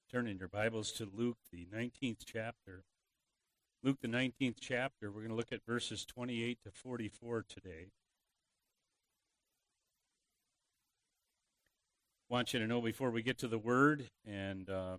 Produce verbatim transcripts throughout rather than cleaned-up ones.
Turn in your Bibles to Luke, the nineteenth chapter. Luke, the nineteenth chapter, we're going to look at verses twenty-eight to forty-four today. I want you to know before we get to the Word and uh,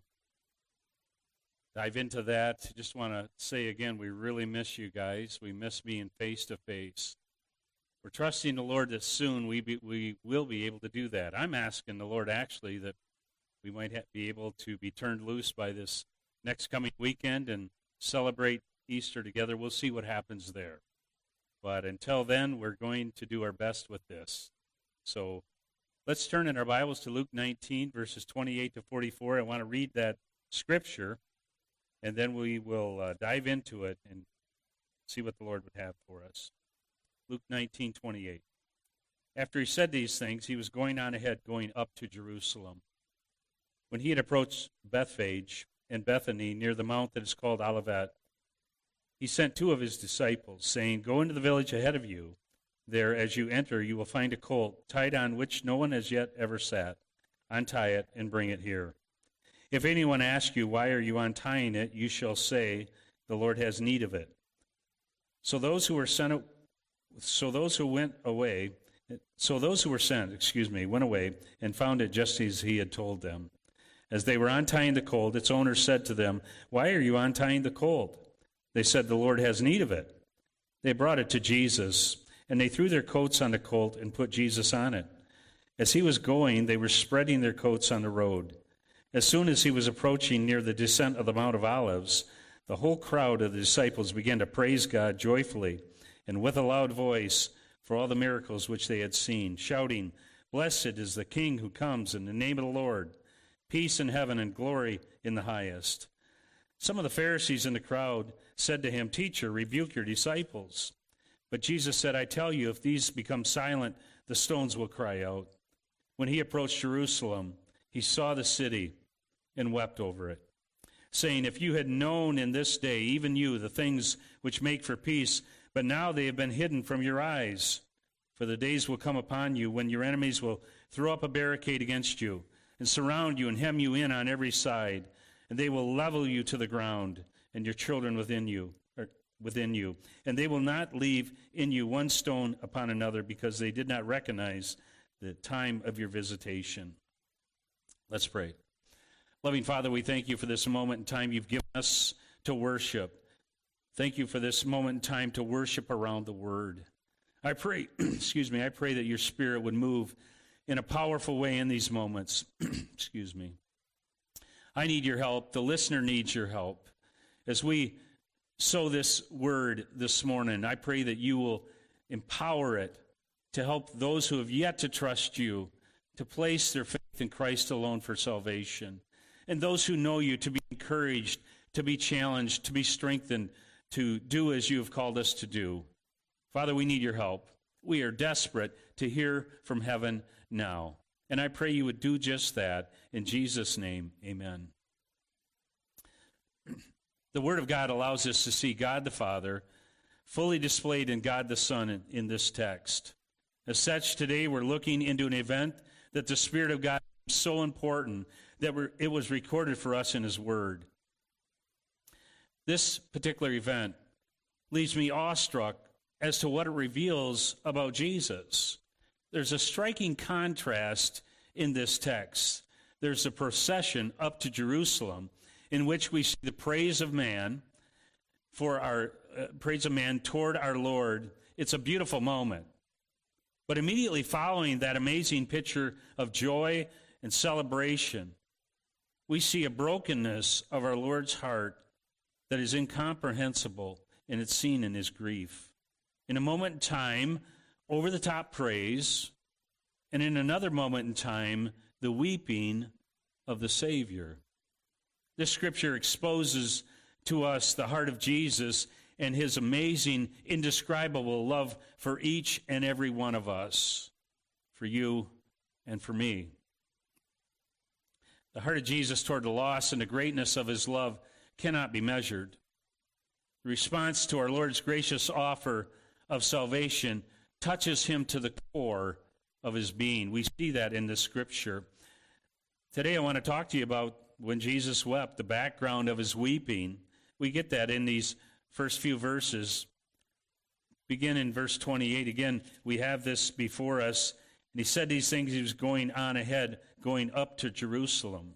dive into that, I just want to say again, we really miss you guys. We miss being face-to-face. We're trusting the Lord that soon we be, we will be able to do that. I'm asking the Lord actually that we might ha- be able to be turned loose by this next coming weekend and celebrate Easter together. We'll see what happens there. But until then, we're going to do our best with this. So let's turn in our Bibles to Luke nineteen, verses twenty-eight to forty-four. I want to read that scripture, and then we will uh, dive into it and see what the Lord would have for us. Luke nineteen, twenty-eight. After he said these things, he was going on ahead, going up to Jerusalem. When he had approached Bethphage and Bethany near the mount that is called Olivet, he sent two of his disciples, saying, "Go into the village ahead of you. There, as you enter, you will find a colt tied on which no one has yet ever sat. Untie it and bring it here. If anyone asks you, 'Why are you untying it?' you shall say, 'The Lord has need of it.'" So those who were sent, so those who went away, so those who were sent, excuse me, went away and found it just as he had told them. As they were untying the colt, its owner said to them, "Why are you untying the colt?" They said, "The Lord has need of it." They brought it to Jesus, and they threw their coats on the colt and put Jesus on it. As he was going, they were spreading their coats on the road. As soon as he was approaching near the descent of the Mount of Olives, the whole crowd of the disciples began to praise God joyfully and with a loud voice for all the miracles which they had seen, shouting, "Blessed is the King who comes in the name of the Lord. Peace in heaven and glory in the highest." Some of the Pharisees in the crowd said to him, "Teacher, rebuke your disciples." But Jesus said, "I tell you, if these become silent, the stones will cry out." When he approached Jerusalem, he saw the city and wept over it, saying, "If you had known in this day, even you, the things which make for peace, but now they have been hidden from your eyes. For the days will come upon you when your enemies will throw up a barricade against you and surround you and hem you in on every side, and they will level you to the ground and your children within you, or within you, and they will not leave in you one stone upon another, because they did not recognize the time of your visitation." Let's pray. Loving Father, we thank you for this moment in time you've given us to worship. Thank you for this moment in time to worship around the Word. I pray, excuse me, I pray that your Spirit would move in a powerful way in these moments. Excuse me. I need your help. The listener needs your help. As we sow this word this morning, I pray that you will empower it to help those who have yet to trust you to place their faith in Christ alone for salvation, and those who know you to be encouraged, to be challenged, to be strengthened, to do as you have called us to do. Father, we need your help. We are desperate to hear from heaven now. And I pray you would do just that. In Jesus' name, amen. The Word of God allows us to see God the Father fully displayed in God the Son in, in this text. As such, today we're looking into an event that the Spirit of God is so important that we're, it was recorded for us in His Word. This particular event leaves me awestruck as to what it reveals about Jesus. There's a striking contrast in this text. There's a procession up to Jerusalem in which we see the praise of man for our uh, praise of man toward our Lord. It's a beautiful moment. But immediately following that amazing picture of joy and celebration, we see a brokenness of our Lord's heart that is incomprehensible, and it's seen in his grief. In a moment in time, over-the-top praise, and in another moment in time, the weeping of the Savior. This scripture exposes to us the heart of Jesus and his amazing, indescribable love for each and every one of us, for you and for me. The heart of Jesus toward the lost and the greatness of his love cannot be measured. The response to our Lord's gracious offer of salvation touches him to the core of his being. We see that in the scripture. Today I want to talk to you about when Jesus wept, the background of his weeping, we get that in these first few verses. Begin in verse twenty-eight. Again, we have this before us. And he said these things, he was going on ahead, going up to Jerusalem.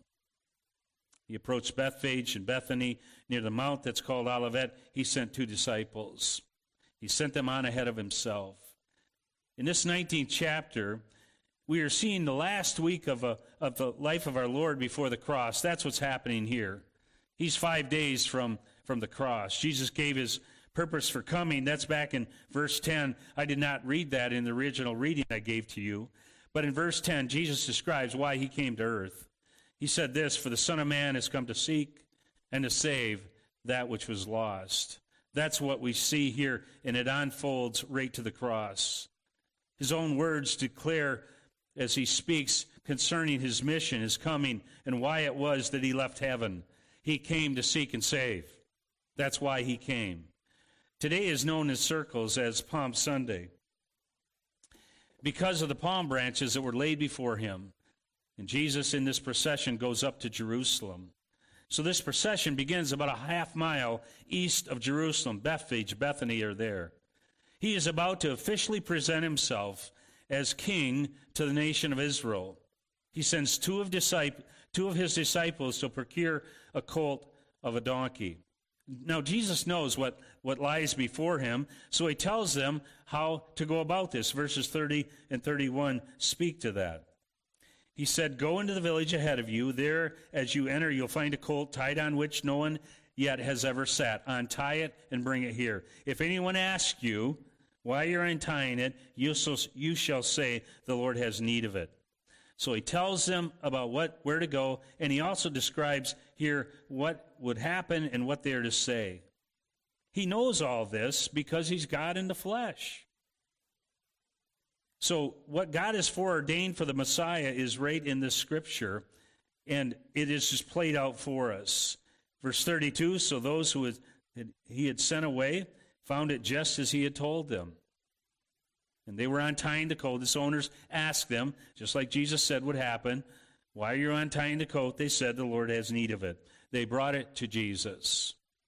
He approached Bethphage and Bethany near the mount that's called Olivet. He sent two disciples. He sent them on ahead of himself. In this nineteenth chapter, we are seeing the last week of, a, of the life of our Lord before the cross. That's what's happening here. He's five days from, from the cross. Jesus gave his purpose for coming. That's back in verse ten. I did not read that in the original reading I gave to you. But in verse ten, Jesus describes why he came to earth. He said this, "For the Son of Man has come to seek and to save that which was lost." That's what we see here, and it unfolds right to the cross. His own words declare as he speaks concerning his mission, his coming, and why it was that he left heaven. He came to seek and save. That's why he came. Today is known in circles as Palm Sunday because of the palm branches that were laid before him. And Jesus in this procession goes up to Jerusalem. So this procession begins about a half mile east of Jerusalem. Bethphage, Bethany are there. He is about to officially present himself as king to the nation of Israel. He sends two of, disciples, two of his disciples to procure a colt of a donkey. Now, Jesus knows what, what lies before him, so he tells them how to go about this. Verses thirty and thirty-one speak to that. He said, "Go into the village ahead of you. There, as you enter, you'll find a colt tied on which no one yet has ever sat. Untie it and bring it here. If anyone asks you why you're untying it, you shall, you shall say, 'The Lord has need of it.'" So he tells them about what, where to go, and he also describes here what would happen and what they are to say. He knows all this because he's God in the flesh. So what God has foreordained for the Messiah is right in this scripture, and it is just played out for us. Verse thirty-two, so those who had, he had sent away found it just as he had told them. And they were untying the coat. Its owners asked them, just like Jesus said would happen, "Why are you untying the coat?" They said, "The Lord has need of it." They brought it to Jesus.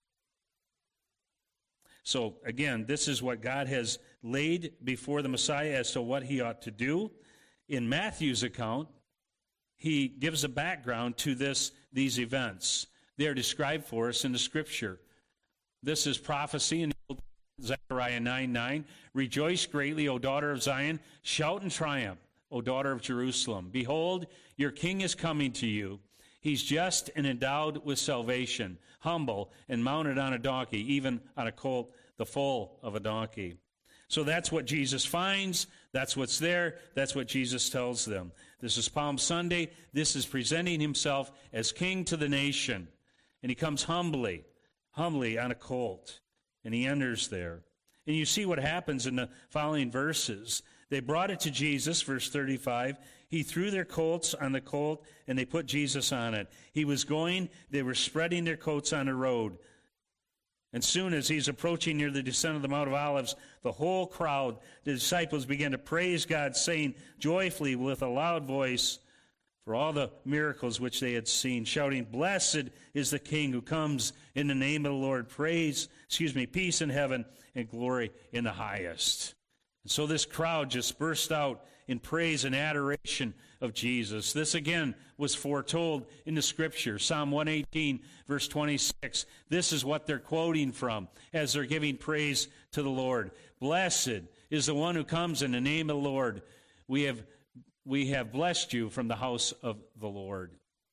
So again, this is what God has laid before the Messiah as to what he ought to do. In Matthew's account, he gives a background to this these events. They are described for us in the Scripture. This is prophecy in Zechariah nine nine. "Rejoice greatly, O daughter of Zion. Shout in triumph, O daughter of Jerusalem. Behold, your king is coming to you. He's just and endowed with salvation, humble and mounted on a donkey, even on a colt, the foal of a donkey." So that's what Jesus finds. That's what's there. That's what Jesus tells them. This is Palm Sunday. This is presenting himself as king to the nation. And he comes humbly, humbly on a colt. And he enters there. And you see what happens in the following verses. They brought it to Jesus, verse thirty-five. He threw their coats on the colt, and they put Jesus on it. He was going, they were spreading their coats on the road. And soon as he's approaching near the descent of the Mount of Olives, the whole crowd, the disciples, began to praise God, saying joyfully with a loud voice for all the miracles which they had seen, shouting, "Blessed is the King who comes in the name of the Lord. Praise, excuse me, peace in heaven and glory in the highest." And so this crowd just burst out in praise and adoration of Jesus. This again was foretold in the Scripture. Psalm one eighteen, verse twenty-six. This is what they're quoting from as they're giving praise to the Lord. "Blessed is the one who comes in the name of the Lord. We have We have blessed you from the house of the Lord."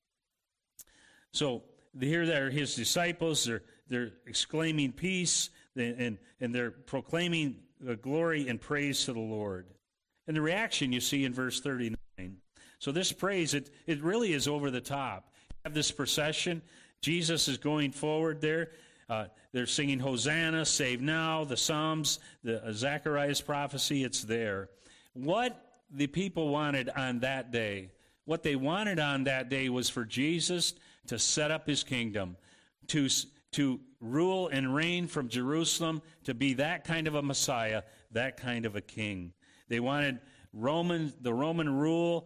So here they are his disciples. They're, they're exclaiming peace, and, and they're proclaiming the glory and praise to the Lord. And the reaction you see in verse thirty-nine. So this praise, it, it really is over the top. You have this procession. Jesus is going forward there. Uh, they're singing Hosanna, save now, the Psalms, the uh, Zechariah's prophecy, it's there. What the people wanted on that day, what they wanted on that day was for Jesus to set up his kingdom, to, to rule and reign from Jerusalem, to be that kind of a Messiah, that kind of a king. They wanted Roman, the Roman rule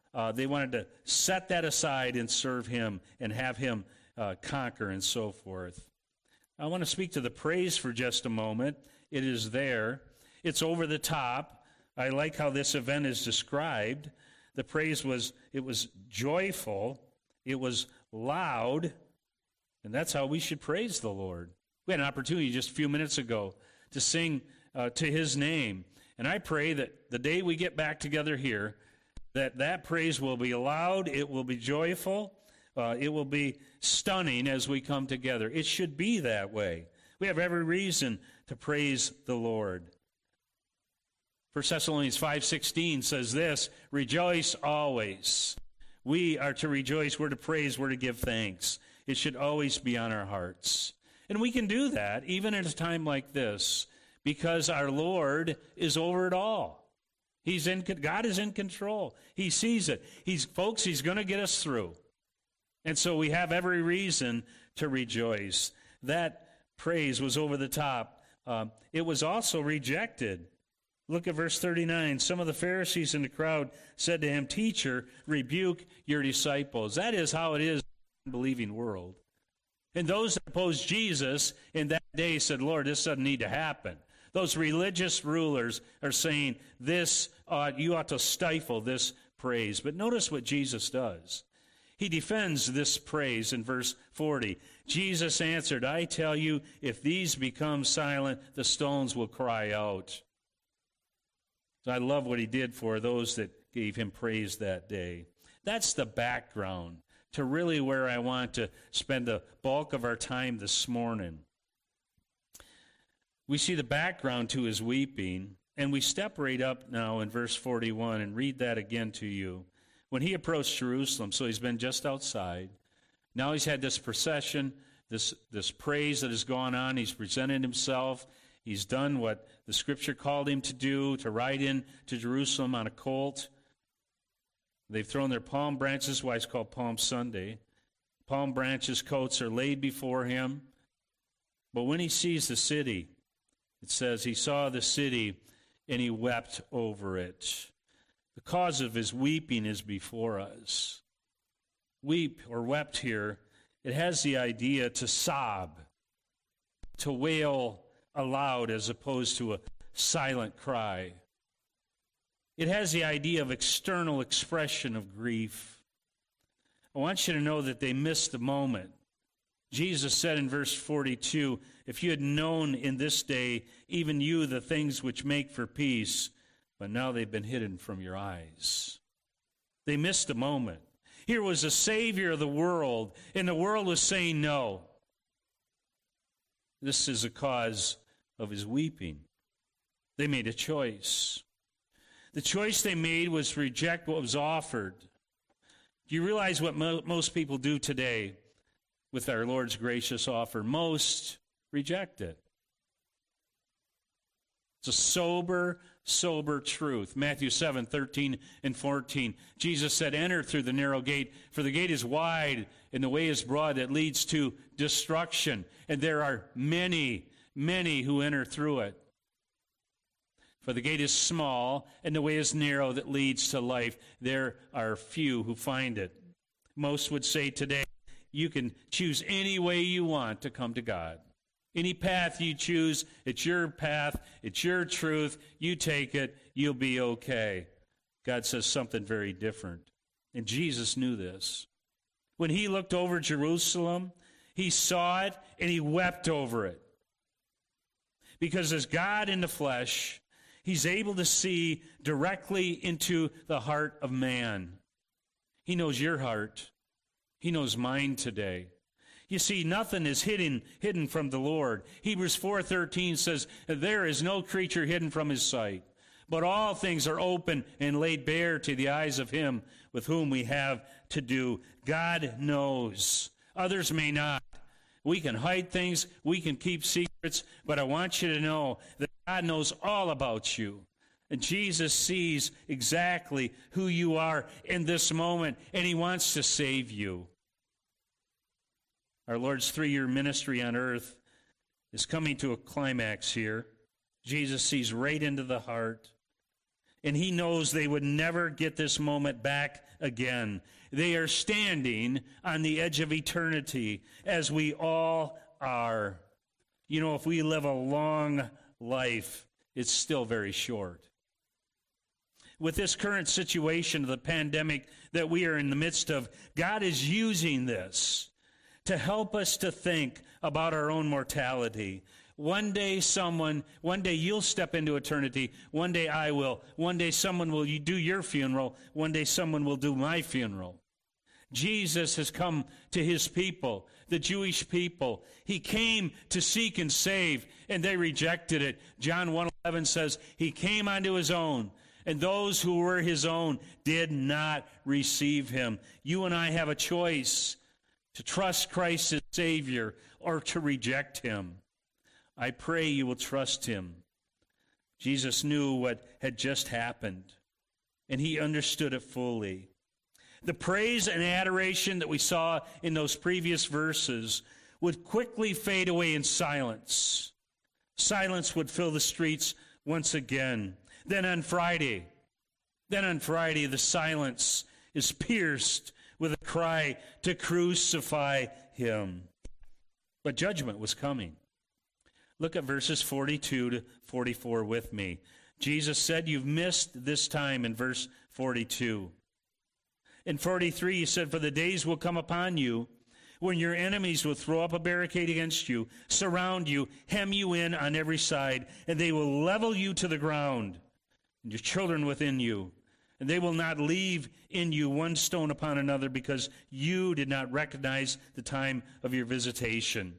Uh, they wanted to set that aside and serve him and have him uh, conquer and so forth. I want to speak to the praise for just a moment. It is there. It's over the top. I like how this event is described. The praise was, it was joyful. It was loud. And that's how we should praise the Lord. We had an opportunity just a few minutes ago to sing uh, to his name. And I pray that the day we get back together here, that that praise will be loud, it will be joyful, uh, it will be stunning as we come together. It should be that way. We have every reason to praise the Lord. First Thessalonians five sixteen says this, rejoice always. We are to rejoice, we're to praise, we're to give thanks. It should always be on our hearts. And we can do that even at a time like this because our Lord is over it all. He's in, God is in control. He sees it. He's, folks, he's going to get us through. And so we have every reason to rejoice. That praise was over the top. Um, it was also rejected. Look at verse thirty-nine. Some of the Pharisees in the crowd said to him, Teacher, rebuke your disciples. That is how it is in the unbelieving world. And those that opposed Jesus in that day said, Lord, this doesn't need to happen. Those religious rulers are saying, this uh, you ought to stifle this praise. But notice what Jesus does. He defends this praise in verse forty. Jesus answered, I tell you, if these become silent, the stones will cry out. So I love what he did for those that gave him praise that day. That's the background to really where I want to spend the bulk of our time this morning. We see the background to his weeping, and we step right up now in verse forty-one and read that again to you. When he approached Jerusalem, so he's been just outside. Now he's had this procession, this, this praise that has gone on. He's presented himself. He's done what the Scripture called him to do, to ride in to Jerusalem on a colt. They've thrown their palm branches, why it's called Palm Sunday. Palm branches, coats are laid before him. But when he sees the city, it says he saw the city and he wept over it. The cause of his weeping is before us. Weep or wept here, it has the idea to sob, to wail aloud as opposed to a silent cry. It has the idea of external expression of grief. I want you to know that they missed the moment. Jesus said in verse forty-two, if you had known in this day, even you, the things which make for peace, but now they've been hidden from your eyes. They missed a moment. Here was a Savior of the world, and the world was saying no. This is the cause of his weeping. They made a choice. The choice they made was to reject what was offered. Do you realize what mo- most people do today with our Lord's gracious offer? Most reject it. It's a sober, sober truth. Matthew seven, thirteen and fourteen. Jesus said, enter through the narrow gate, for the gate is wide and the way is broad that leads to destruction. And there are many, many who enter through it. For the gate is small and the way is narrow that leads to life. There are few who find it. Most would say today, you can choose any way you want to come to God. Any path you choose, it's your path, it's your truth, you take it, you'll be okay. God says something very different. And Jesus knew this. When he looked over Jerusalem, he saw it and he wept over it. Because as God in the flesh, he's able to see directly into the heart of man. He knows your heart. He knows mine today. You see, nothing is hidden hidden from the Lord. Hebrews four thirteen says, there is no creature hidden from his sight, but all things are open and laid bare to the eyes of him with whom we have to do. God knows. Others may not. We can hide things, we can keep secrets, but I want you to know that God knows all about you. And Jesus sees exactly who you are in this moment, and he wants to save you. Our Lord's three-year ministry on earth is coming to a climax here. Jesus sees right into the heart. and he knows they would never get this moment back again. They are standing on the edge of eternity, as we all are. You know, if we live a long life, it's still very short. With this current situation of the pandemic that we are in the midst of, God is using this to help us to think about our own mortality. One day someone, one day you'll step into eternity. One day I will. One day someone will do your funeral. One day someone will do my funeral. Jesus has come to his people, the Jewish people. He came to seek and save, and they rejected it. John one eleven says, he came unto his own, and those who were his own did not receive him. You and I have a choice to trust Christ as Savior or to reject him. I pray you will trust him. Jesus knew what had just happened, and he understood it fully. The praise and adoration that we saw in those previous verses would quickly fade away in silence. Silence would fill the streets once again. Then on Friday, then on Friday, the silence is pierced with a cry to crucify him. But judgment was coming. Look at verses forty-two to forty-four with me. Jesus said, you've missed this time in verse forty-two. In forty-three, he said, for the days will come upon you when your enemies will throw up a barricade against you, surround you, hem you in on every side, and they will level you to the ground, and your children within you. And they will not leave in you one stone upon another, because you did not recognize the time of your visitation.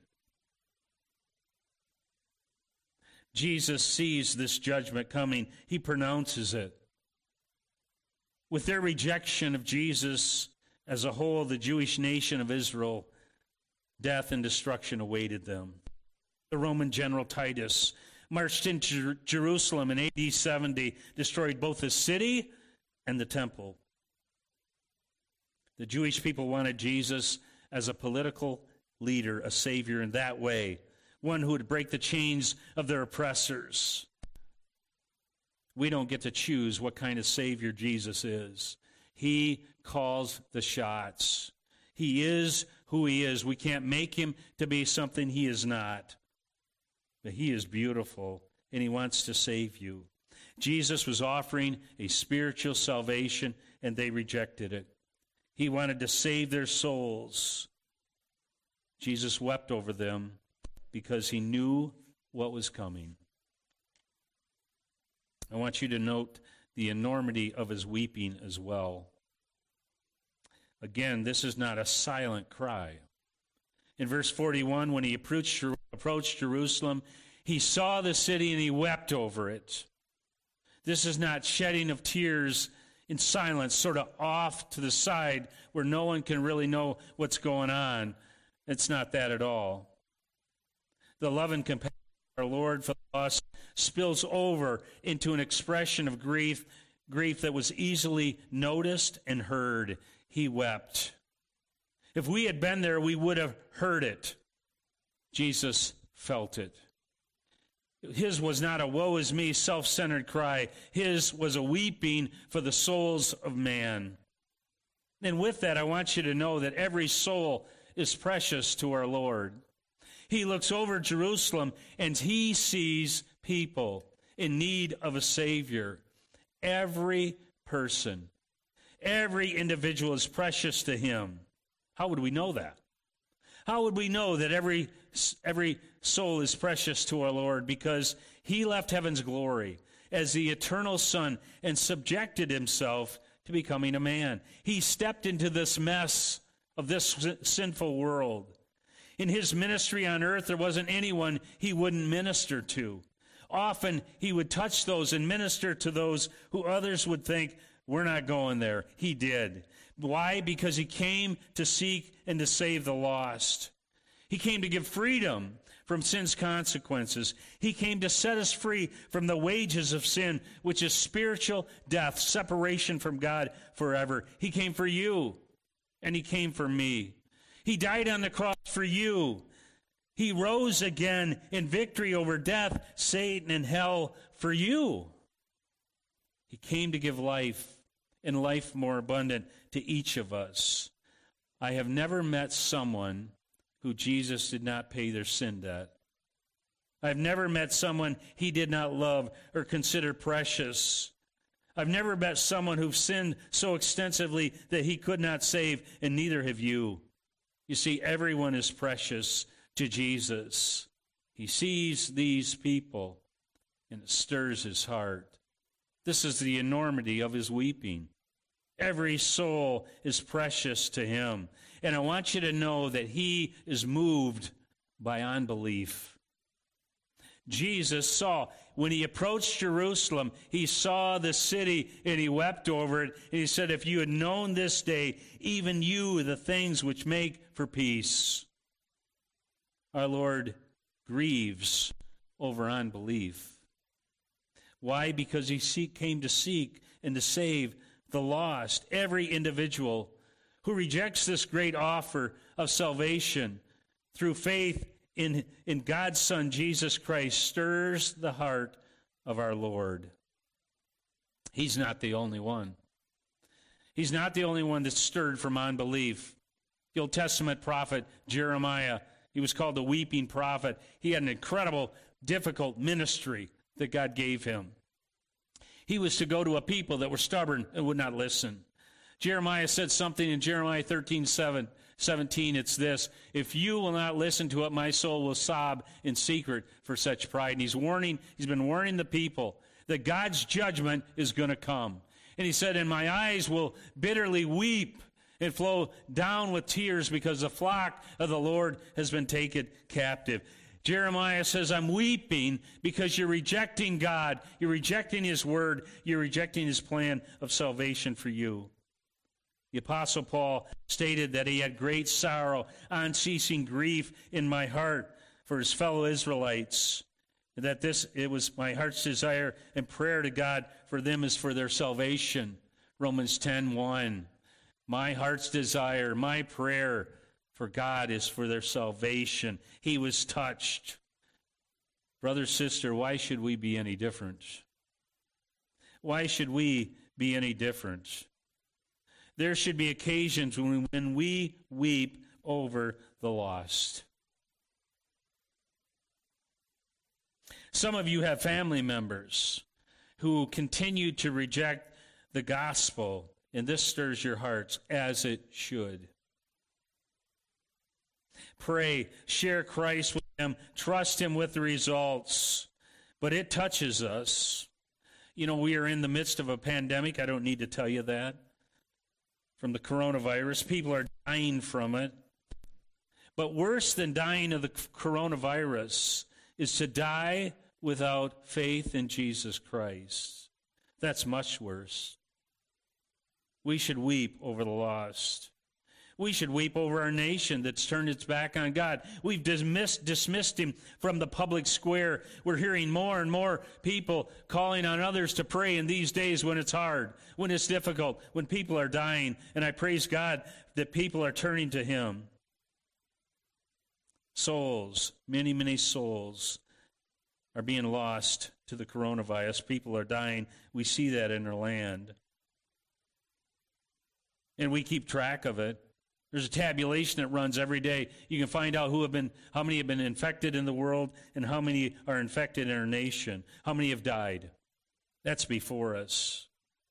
Jesus sees this judgment coming. He pronounces it. With their rejection of Jesus as a whole, the Jewish nation of Israel, death and destruction awaited them. The Roman general Titus marched into Jerusalem in A D seventy, destroyed both the city and the temple. The Jewish people wanted Jesus as a political leader, a savior in that way, one who would break the chains of their oppressors. We don't get to choose what kind of Savior Jesus is. He calls the shots. He is who he is. We can't make him to be something he is not. But he is beautiful, and he wants to save you. Jesus was offering a spiritual salvation, and they rejected it. He wanted to save their souls. Jesus wept over them because he knew what was coming. I want you to note the enormity of his weeping as well. Again, this is not a silent cry. In verse forty-one, when he approached, approached Jerusalem, he saw the city and he wept over it. This is not shedding of tears in silence, sort of off to the side where no one can really know what's going on. It's not that at all. The love and compassion of our Lord for the lost spills over into an expression of grief, grief that was easily noticed and heard. He wept. If we had been there, we would have heard it. Jesus felt it. His was not a woe is me, self-centered cry. His was a weeping for the souls of man. And with that, I want you to know that every soul is precious to our Lord. He looks over Jerusalem and he sees people in need of a Savior. Every person, every individual is precious to him. How would we know that? How would we know that every every soul is precious to our Lord? Because he left heaven's glory as the eternal Son and subjected himself to becoming a man. He stepped into this mess of this sinful world. In his ministry on earth, there wasn't anyone he wouldn't minister to. Often he would touch those and minister to those who others would think, we're not going there. He did. Why? Because he came to seek and to save the lost. He came to give freedom from sin's consequences. He came to set us free from the wages of sin, which is spiritual death, separation from God forever. He came for you, and he came for me. He died on the cross for you. He rose again in victory over death, Satan, and hell for you. He came to give life, and life more abundant to each of us. I have never met someone who Jesus did not pay their sin debt. I've never met someone he did not love or consider precious. I've never met someone who sinned so extensively that he could not save, and neither have you. You see, everyone is precious to Jesus. He sees these people, and it stirs his heart. This is the enormity of his weeping. Every soul is precious to him. And I want you to know that he is moved by unbelief. Jesus saw, when he approached Jerusalem, he saw the city and he wept over it. And he said, if you had known this day, even you, the things which make for peace. Our Lord grieves over unbelief. Why? Because he seek, came to seek and to save the lost. Every individual who rejects this great offer of salvation through faith in, in God's Son, Jesus Christ, stirs the heart of our Lord. He's not the only one. He's not the only one that's stirred from unbelief. The Old Testament prophet Jeremiah, he was called the weeping prophet. He had an incredible, difficult ministry that God gave him. He was to go to a people that were stubborn and would not listen. Jeremiah said something in Jeremiah thirteen, seven, seventeen. It's this: if you will not listen to it, my soul will sob in secret for such pride. And he's warning, he's been warning the people that God's judgment is going to come. And he said, and my eyes will bitterly weep and flow down with tears because the flock of the Lord has been taken captive. Jeremiah says, I'm weeping because you're rejecting God. You're rejecting his word. You're rejecting his plan of salvation for you. The Apostle Paul stated that he had great sorrow, unceasing grief in my heart for his fellow Israelites. And that this, it was my heart's desire and prayer to God for them is for their salvation. Romans ten one. My heart's desire, my prayer for God is for their salvation. He was touched. Brother, sister, why should we be any different? Why should we be any different? There should be occasions when, when we weep over the lost. Some of you have family members who continue to reject the gospel, and this stirs your hearts, as it should. Pray, share Christ with them, trust him with the results. But it touches us. You know, we are in the midst of a pandemic. I don't need to tell you that. From the coronavirus. People are dying from it. But worse than dying of the coronavirus is to die without faith in Jesus Christ. That's much worse. We should weep over the lost. We should weep over our nation that's turned its back on God. We've dismissed, dismissed him from the public square. We're hearing more and more people calling on others to pray in these days when it's hard, when it's difficult, when people are dying. And I praise God that people are turning to him. Souls, many, many souls are being lost to the coronavirus. People are dying. We see that in our land. And we keep track of it. There's a tabulation that runs every day. You can find out who have been, how many have been infected in the world and how many are infected in our nation. How many have died? That's before us.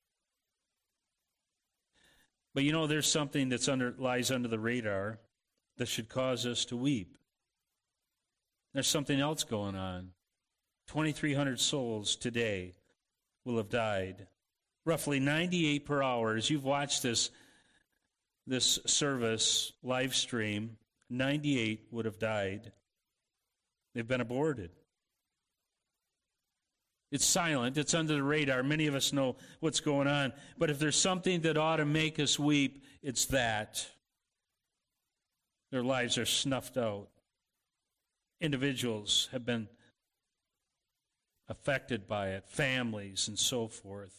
But you know, there's something that's under lies under the radar that should cause us to weep. There's something else going on. twenty-three hundred souls today will have died. Roughly ninety-eight per hour. As you've watched this this service live stream, ninety-eight would have died. They've been aborted. It's silent. It's under the radar. Many of us know what's going on. But if there's something that ought to make us weep, it's that. Their lives are snuffed out. Individuals have been affected by it, families and so forth.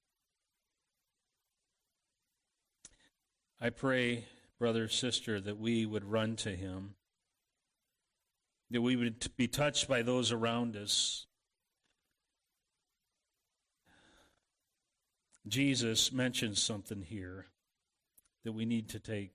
I pray, brother, sister, that we would run to him, that we would be touched by those around us. Jesus mentions something here that we need to take,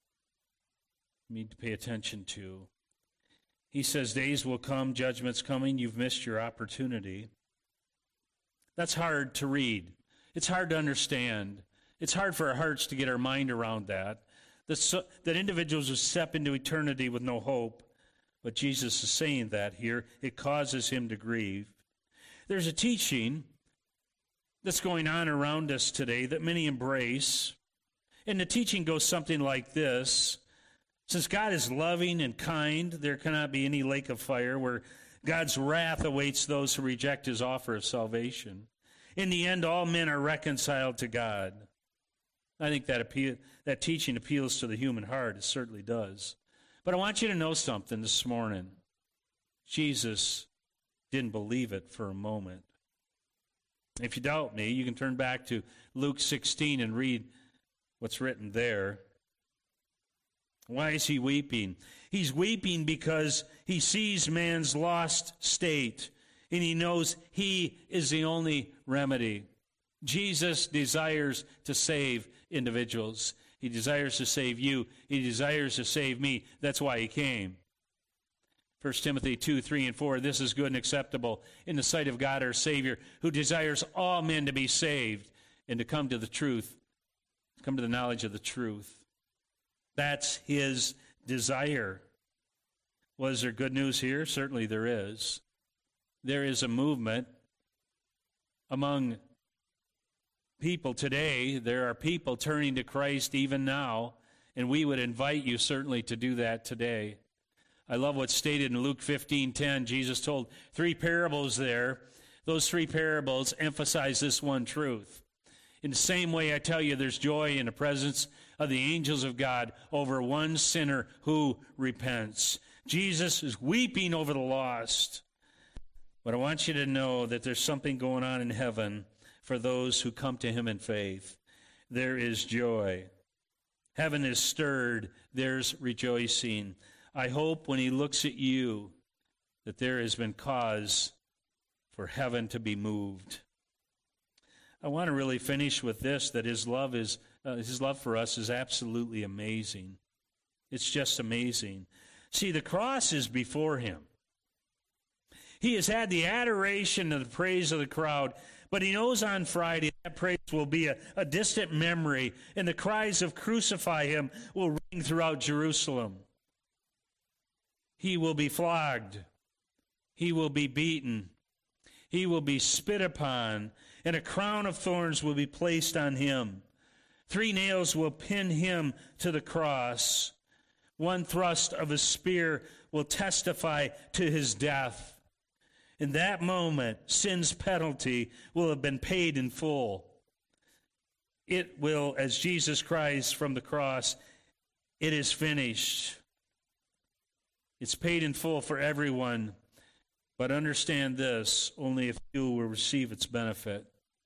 need to pay attention to. He says, days will come, judgment's coming, you've missed your opportunity. That's hard to read. It's hard to understand. It's hard for our hearts to get our mind around that. That, so, that individuals will step into eternity with no hope. But Jesus is saying that here. It causes him to grieve. There's a teaching that's going on around us today that many embrace. And the teaching goes something like this. Since God is loving and kind, there cannot be any lake of fire where God's wrath awaits those who reject his offer of salvation. In the end, all men are reconciled to God. I think that appeal, that teaching appeals to the human heart. It certainly does. But I want you to know something this morning. Jesus didn't believe it for a moment. If you doubt me, you can turn back to Luke sixteen and read what's written there. Why is he weeping? He's weeping because he sees man's lost state, and he knows he is the only remedy. Jesus desires to save individuals. He desires to save you. He desires to save me. That's why he came. First Timothy two, three, and four, this is good and acceptable in the sight of God our Savior, who desires all men to be saved and to come to the truth, come to the knowledge of the truth. That's his desire. Was there good news here? Certainly there is. There is a movement among people today. There are people turning to Christ even now, and we would invite you certainly to do that today. I love what's stated in Luke fifteen ten. Jesus told three parables there. Those three parables emphasize this one truth. In the same way, I tell you, there's joy in the presence of the angels of God over one sinner who repents. Jesus is weeping over the lost. But I want you to know that there's something going on in heaven for those who come to him in faith. There is joy. Heaven is stirred. There's rejoicing. I hope when he looks at you that there has been cause for heaven to be moved. I want to really finish with this, that his love is uh, his love for us is absolutely amazing. It's just amazing. See, the cross is before him. He has had the adoration and the praise of the crowd, but he knows on Friday that praise will be a, a distant memory, and the cries of crucify him will ring throughout Jerusalem. He will be flogged. He will be beaten. He will be spit upon, and a crown of thorns will be placed on him. Three nails will pin him to the cross. One thrust of a spear will testify to his death. In that moment, sin's penalty will have been paid in full. It will, as Jesus cries from the cross, it is finished. It's paid in full for everyone. But understand this, only a few will receive its benefit.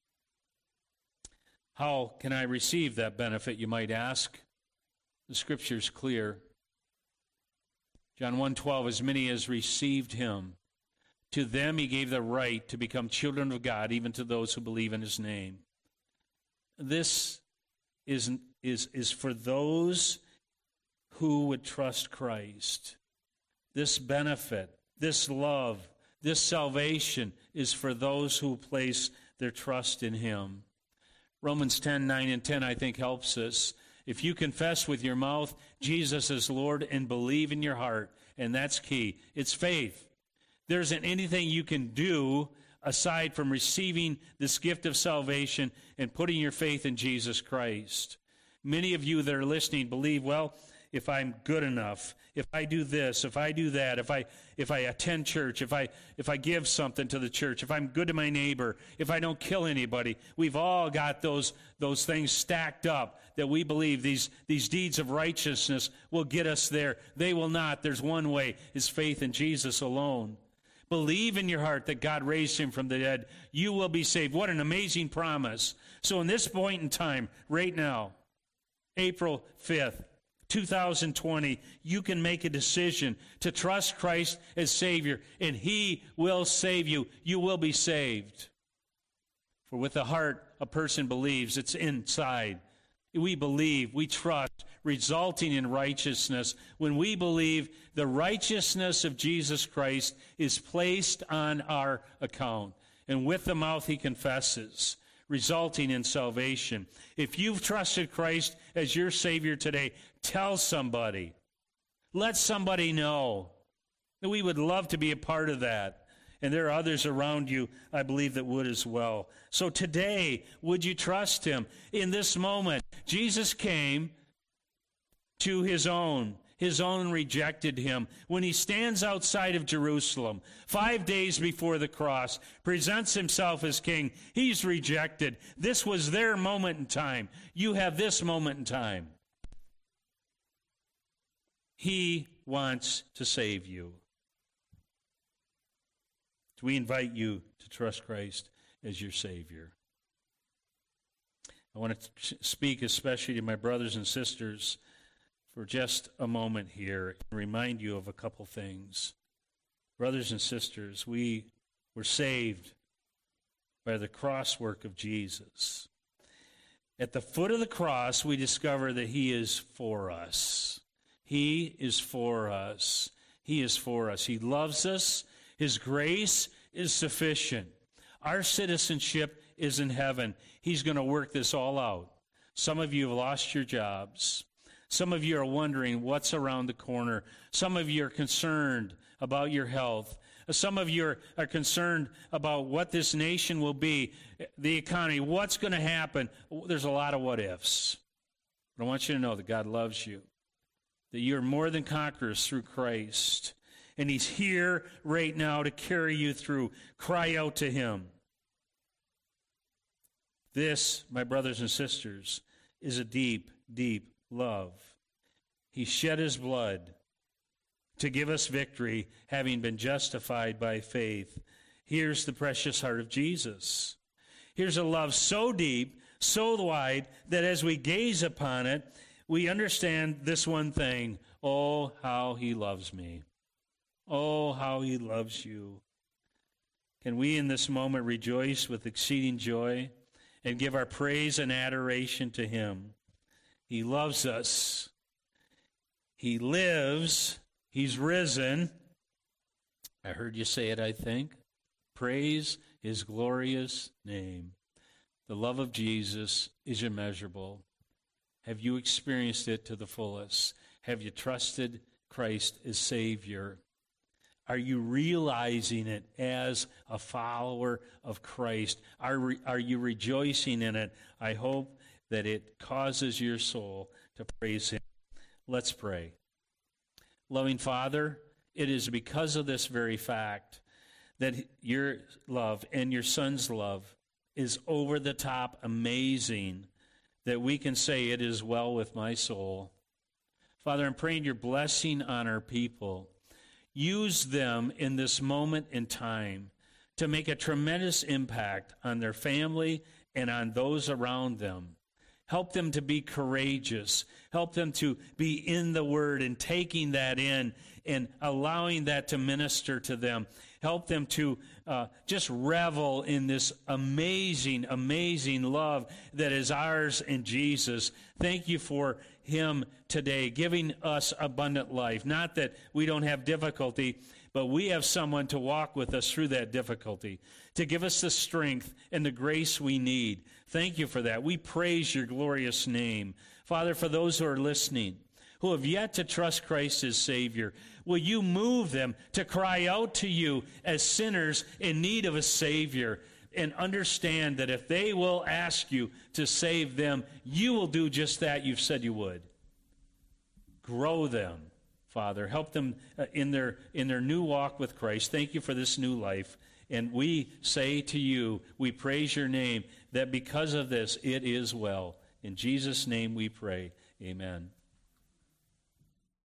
How can I receive that benefit, you might ask? The Scripture's clear. John one twelve, as many as received him, to them he gave the right to become children of God, even to those who believe in his name. This is, is, is for those who would trust Christ. This benefit, this love, this salvation is for those who place their trust in him. Romans ten, nine and ten, I think, helps us. If you confess with your mouth Jesus is Lord and believe in your heart, and that's key, it's faith. There isn't anything you can do aside from receiving this gift of salvation and putting your faith in Jesus Christ. Many of you that are listening believe, well, if I'm good enough, if I do this, if I do that, if I if I attend church, if I if I give something to the church, if I'm good to my neighbor, if I don't kill anybody, we've all got those those things stacked up that we believe these these deeds of righteousness will get us there. They will not. There's one way, is faith in Jesus alone. Believe in your heart that God raised him from the dead. You will be saved. What an amazing promise. So in this point in time, right now, April fifth, two thousand twenty, you can make a decision to trust Christ as Savior, and he will save you. You will be saved. For with the heart a person believes, it's inside. We believe, we trust, resulting in righteousness. When we believe, the righteousness of Jesus Christ is placed on our account. And with the mouth he confesses, resulting in salvation. If you've trusted Christ as your Savior today, tell somebody. Let somebody know. We would love to be a part of that. And there are others around you, I believe, that would as well. So today, would you trust him? In this moment, Jesus came to his own. His own rejected him. When he stands outside of Jerusalem, five days before the cross, presents himself as king, he's rejected. This was their moment in time. You have this moment in time. He wants to save you. We invite you to trust Christ as your Savior. I want to speak especially to my brothers and sisters for just a moment here and remind you of a couple things. Brothers and sisters, we were saved by the cross work of Jesus. At the foot of the cross, we discover that he is for us. He is for us. He is for us. He loves us. His grace is sufficient. Our citizenship is in heaven. He's going to work this all out. Some of you have lost your jobs. Some of you are wondering what's around the corner. Some of you are concerned about your health. Some of you are, are concerned about what this nation will be, the economy, what's going to happen. There's a lot of what ifs. But I want you to know that God loves you, that you're more than conquerors through Christ. And he's here right now to carry you through. Cry out to him. This, my brothers and sisters, is a deep, deep love. He shed his blood to give us victory, having been justified by faith. Here's the precious heart of Jesus. Here's a love so deep, so wide, that as we gaze upon it, we understand this one thing. Oh, how he loves me. Oh, how he loves you. Can we in this moment rejoice with exceeding joy and give our praise and adoration to him? He loves us. He lives. He's risen. I heard you say it, I think. Praise his glorious name. The love of Jesus is immeasurable. Have you experienced it to the fullest? Have you trusted Christ as Savior? Are you realizing it as a follower of Christ? Are, re, are you rejoicing in it? I hope that it causes your soul to praise him. Let's pray. Loving Father, it is because of this very fact that your love and your Son's love is over the top amazing that we can say it is well with my soul. Father, I'm praying your blessing on our people. Use them in this moment in time to make a tremendous impact on their family and on those around them. Help them to be courageous. Help them to be in the Word and taking that in and allowing that to minister to them. Help them to uh, just revel in this amazing, amazing love that is ours in Jesus. Thank you for him today, giving us abundant life. Not that we don't have difficulty, but we have someone to walk with us through that difficulty, to give us the strength and the grace we need. Thank you for that. We praise your glorious name. Father, for those who are listening, who have yet to trust Christ as Savior, will you move them to cry out to you as sinners in need of a Savior, and understand that if they will ask you to save them, you will do just that you've said you would. Grow them, Father. Help them in their in their new walk with Christ. Thank you for this new life. And we say to you, we praise your name, that because of this, it is well. In Jesus' name we pray. Amen.